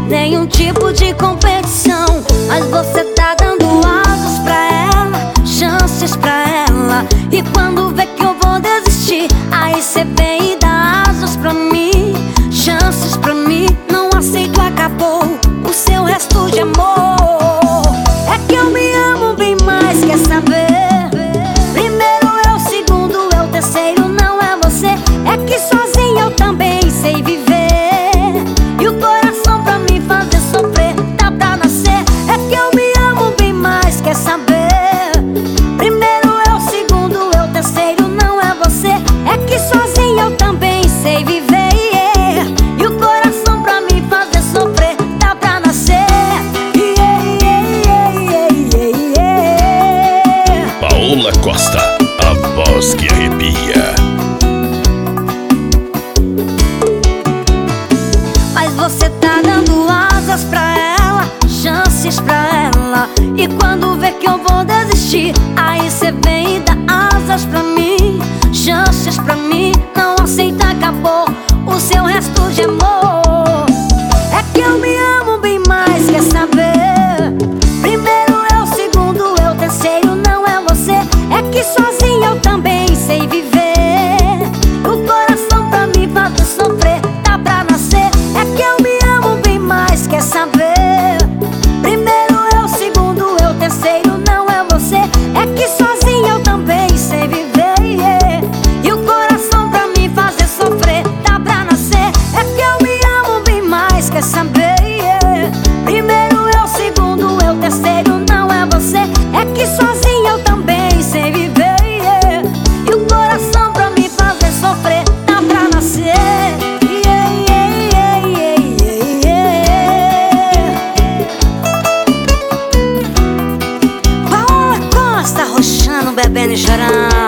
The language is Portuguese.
nenhum tipo de competição. Mas você tá dando asas pra ela, chances pra ela. E quando vê que eu vou desistir, aí cê vem e dá asas pra mim, chances pra mim. Não aceito, acabou o seu resto de amor. É que eu me amo bem mais, quer saber? Primeiro é o segundo, é o terceiro, não é você. É que sozinha eu também sei viver. E o coração pra me fazer sofrer tá pra nascer. É que eu me amo bem mais, quer saber? Primeiro é o segundo, é o terceiro, não é você. É que sozinha eu também sei viver. E o coração pra me fazer sofrer tá pra nascer. Paola Costa, a voz que arrepia. Mas você tá dando asas pra ela, chances pra ela. E quando vê que eu vou desistir, aí cê vem e dá asas pra mim, chances pra mim. Não aceita, acabou o seu resto de amor. É que eu me amo bem mais, quer saber? Primeiro é o segundo, é o terceiro, não é você. É que sozinha eu também sei viver. O coração pra me fazer sofrer tá pra nascer. É que eu me amo bem mais, quer saber? Primeiro é o segundo, é o terceiro, não é você. É que sozinha eu também sei viver. E o coração pra me fazer sofrer tá pra nascer. É que eu me amo bem mais, quer saber? Primeiro é o segundo, é o terceiro, não é você. É que sozinha eu também sei viver. E o coração pra me fazer sofrer tá pra nascer. Paola Costa, roxando, bebendo e chorando.